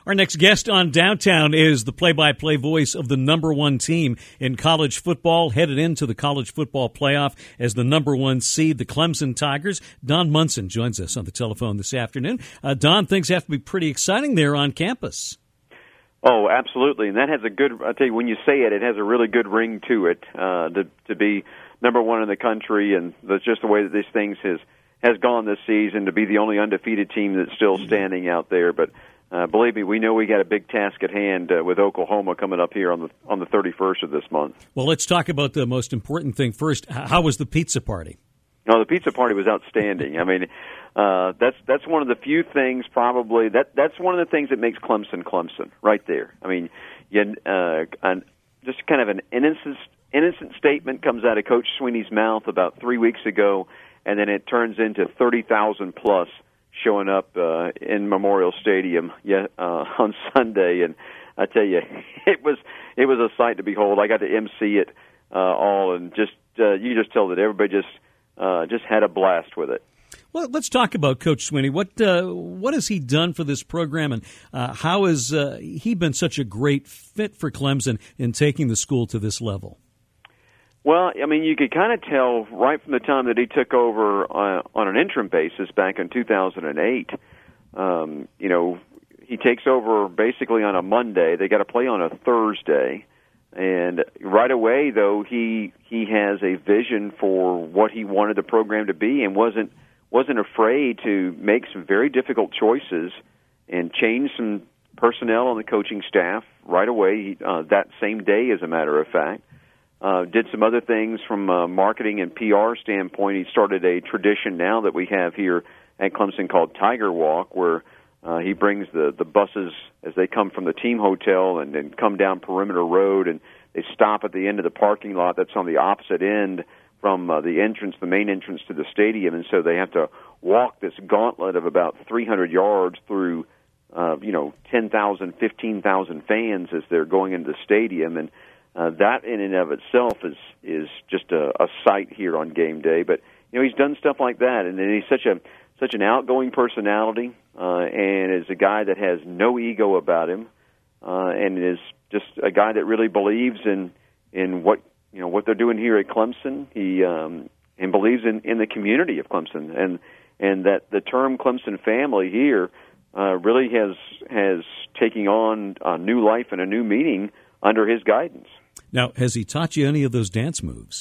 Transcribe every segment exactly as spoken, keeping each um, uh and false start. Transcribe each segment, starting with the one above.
Our next guest on Downtown is the play-by-play voice of the number one team in college football, headed into the college football playoff as the number one seed, the Clemson Tigers. Don Munson joins us on the telephone this afternoon. Uh, Don, things have to be pretty exciting there on campus. Oh, absolutely, and that has a good, I'll tell you, when you say it, it has a really good ring to it, uh, to, to be number one in the country, and that's just the way that these things has, has gone this season, to be the only undefeated team that's still standing out there. But uh, believe me, we know we got a big task at hand uh, with Oklahoma coming up here on the on the thirty-first of this month. Well, let's talk about the most important thing first. How was the pizza party? No, the pizza party was outstanding. I mean, uh, that's that's one of the few things probably that that's one of the things that makes Clemson Clemson right there. I mean, you, uh, an, just kind of an innocent innocent statement comes out of Coach Sweeney's mouth about three weeks ago, and then it turns into thirty thousand plus showing up uh, in Memorial Stadium yeah, uh, on Sunday, and I tell you, it was it was a sight to behold. I got to M C it uh, all, and just uh, you just tell that everybody just. Uh, just had a blast with it. Well, let's talk about Coach Sweeney. What uh, what has he done for this program, and uh, how has uh, he been such a great fit for Clemson in taking the school to this level? Well, I mean, you could kind of tell right from the time that he took over uh, on an interim basis back in two thousand eight. Um, you know, he takes over basically on a Monday. They got to play on a Thursday. And right away, though, he he has a vision for what he wanted the program to be, and wasn't wasn't afraid to make some very difficult choices and change some personnel on the coaching staff right away. Uh, that same day, as a matter of fact, uh, did some other things from a marketing and P R standpoint. He started a tradition now that we have here at Clemson called Tiger Walk, where Uh, he brings the, the buses as they come from the team hotel and then come down Perimeter Road, and they stop at the end of the parking lot that's on the opposite end from uh, the entrance, the main entrance to the stadium. And so they have to walk this gauntlet of about three hundred yards through, uh, you know, ten thousand, fifteen thousand fans as they're going into the stadium. And uh, that in and of itself is, is just a, a sight here on game day. But, you know, he's done stuff like that, and he's such a such an outgoing personality, uh, and is a guy that has no ego about him, uh, and is just a guy that really believes in in what you know what they're doing here at Clemson. He um, and believes in, in the community of Clemson, and and that the term Clemson family here uh, really has has taken on a new life and a new meaning under his guidance. Now, has he taught you any of those dance moves?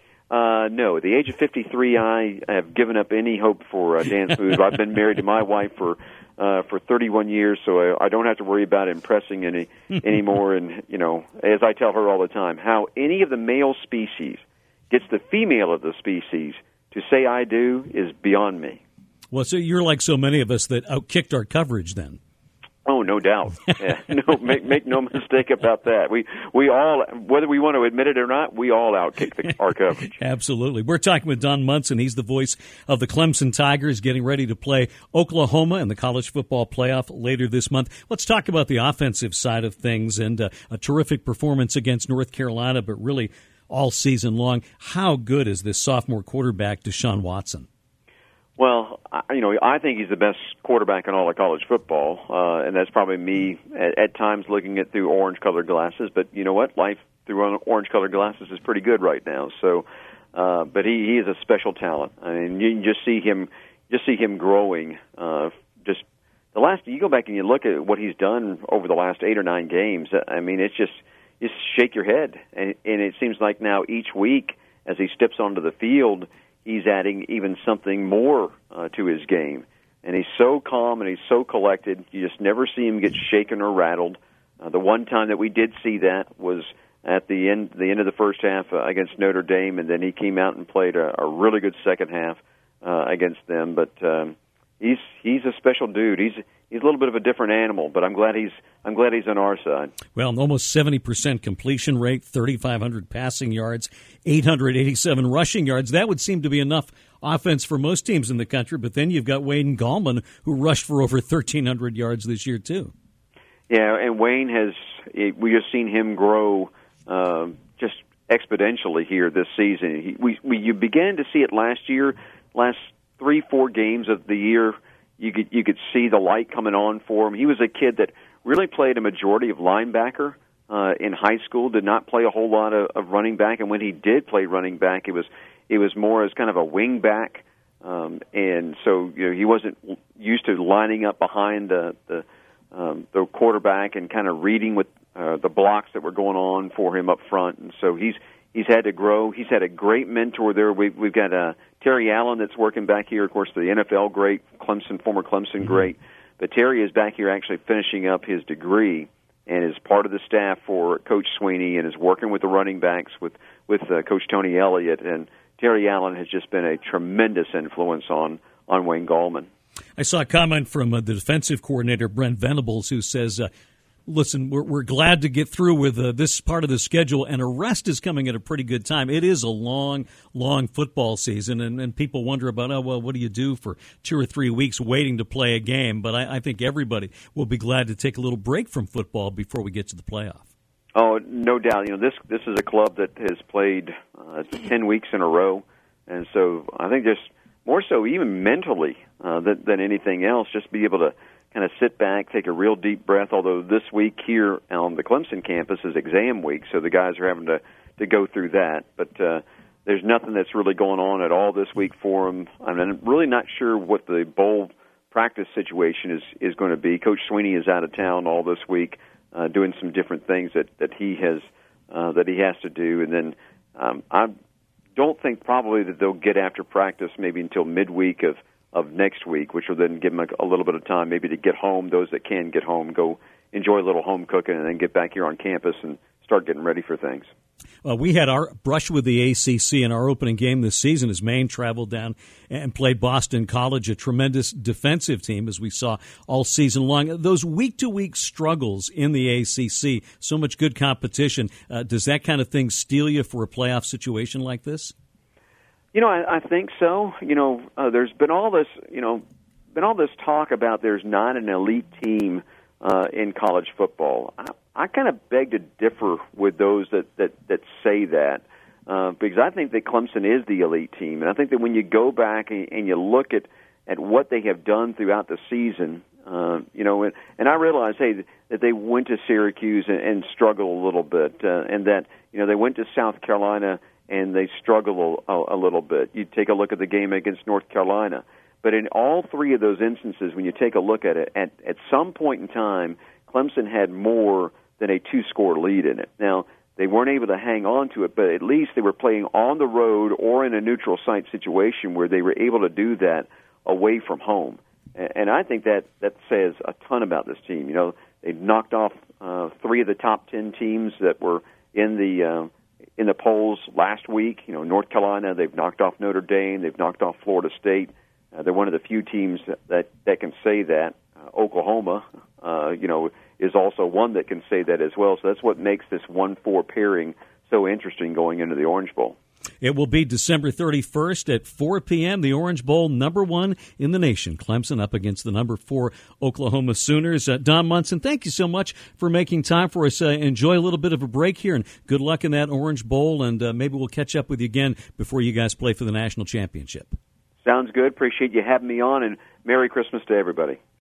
Uh, no. At the age of fifty-three, I have given up any hope for uh, dance moves. I've been married to my wife for uh, for thirty-one years, so I, I don't have to worry about impressing any anymore. And, you know, as I tell her all the time, how any of the male species gets the female of the species to say I do is beyond me. Well, so you're like so many of us that outkicked our coverage then. Oh, no doubt. Yeah, no, make make no mistake about that. We we all, whether we want to admit it or not, we all outkick the, our coverage. Absolutely. We're talking with Don Munson. He's the voice of the Clemson Tigers, getting ready to play Oklahoma in the college football playoff later this month. Let's talk about the offensive side of things, and uh, a terrific performance against North Carolina, but really all season long. How good is this sophomore quarterback, Deshaun Watson? Well, you know, I think he's the best quarterback in all of college football, uh, and that's probably me at, at times looking at through orange-colored glasses. But you know what? Life through orange-colored glasses is pretty good right now. So, uh, but he, he is a special talent. I mean, you can just see him, just see him growing. Uh, just the last, you go back and you look at what he's done over the last eight or nine games. I mean, it's just just shake your head, and, and it seems like now each week as he steps onto the field, he's adding even something more uh, to his game. And he's so calm and he's so collected. You just never see him get shaken or rattled. Uh, the one time that we did see that was at the end the end of the first half uh, against Notre Dame, and then he came out and played a, a really good second half uh, against them. But um, he's he's a special dude. He's he's a little bit of a different animal, but I'm glad he's I'm glad he's on our side. Well, almost seventy percent completion rate, thirty-five hundred passing yards, eight hundred eighty-seven rushing yards. That would seem to be enough offense for most teams in the country, but then you've got Wayne Gallman, who rushed for over thirteen hundred yards this year, too. Yeah, and Wayne has, we just seen him grow uh, just exponentially here this season. He, we, we You began to see it last year, last three, four games of the year. You could you could see the light coming on for him. He was a kid that really played a majority of linebacker uh, in high school. Did not play a whole lot of, of running back, and when he did play running back, it was it was more as kind of a wing back, um, and so you know he wasn't used to lining up behind the the, um, the quarterback and kind of reading with uh, the blocks that were going on for him up front, and so he's. He's had to grow. He's had a great mentor there. We've, we've got uh, Terry Allen that's working back here, of course, the N F L great, Clemson, former Clemson great. But Terry is back here actually finishing up his degree and is part of the staff for Coach Sweeney and is working with the running backs with, with uh, Coach Tony Elliott. And Terry Allen has just been a tremendous influence on, on Wayne Gallman. I saw a comment from uh, the defensive coordinator, Brent Venables, who says, uh, listen, we're, we're glad to get through with uh, this part of the schedule, and a rest is coming at a pretty good time. It is a long, long football season, and, and people wonder about, oh, well, what do you do for two or three weeks waiting to play a game? But I, I think everybody will be glad to take a little break from football before we get to the playoff. Oh, no doubt. You know, this this is a club that has played uh, ten weeks in a row, and so I think just more so even mentally uh, than, than anything else, just be able to kind of sit back, take a real deep breath, although this week here on the Clemson campus is exam week, so the guys are having to, to go through that. But uh, there's nothing that's really going on at all this week for them. I'm really not sure what the bowl practice situation is, is going to be. Coach Sweeney is out of town all this week uh, doing some different things that, that he has uh, that he has to do. And then um, I don't think probably that they'll get after practice maybe until midweek of of next week, which will then give them a, a little bit of time maybe to get home, those that can get home, go enjoy a little home cooking, and then get back here on campus and start getting ready for things. Uh, we had our brush with the A C C in our opening game this season as Maine traveled down and played Boston College, a tremendous defensive team, as we saw all season long. Those week-to-week struggles in the A C C, so much good competition, uh, does that kind of thing steel you for a playoff situation like this? You know, I, I think so. You know, uh, there's been all this, you know, been all this talk about there's not an elite team uh, in college football. I, I kind of beg to differ with those that, that, that say that uh, because I think that Clemson is the elite team. And I think that when you go back and, and you look at, at what they have done throughout the season, uh, you know, and, and I realize, hey, that they went to Syracuse and, and struggled a little bit, uh, and that, you know, they went to South Carolina and they struggle a, a little bit. You take a look at the game against North Carolina. But in all three of those instances, when you take a look at it, at, at some point in time, Clemson had more than a two-score lead in it. Now, they weren't able to hang on to it, but at least they were playing on the road or in a neutral site situation where they were able to do that away from home. And I think that, that says a ton about this team. You know, they knocked off uh, three of the top ten teams that were in the uh, in the polls last week. You know, North Carolina, they've knocked off Notre Dame, they've knocked off Florida State. Uh, they're one of the few teams that that, that can say that. Uh, Oklahoma, uh, you know, is also one that can say that as well. So that's what makes this one four pairing so interesting going into the Orange Bowl. It will be December thirty-first at four p.m. The Orange Bowl, number one in the nation. Clemson up against the number four Oklahoma Sooners. Uh, Don Munson, thank you so much for making time for us. Uh, enjoy a little bit of a break here, and good luck in that Orange Bowl, and uh, maybe we'll catch up with you again before you guys play for the national championship. Sounds good. Appreciate you having me on, and Merry Christmas to everybody.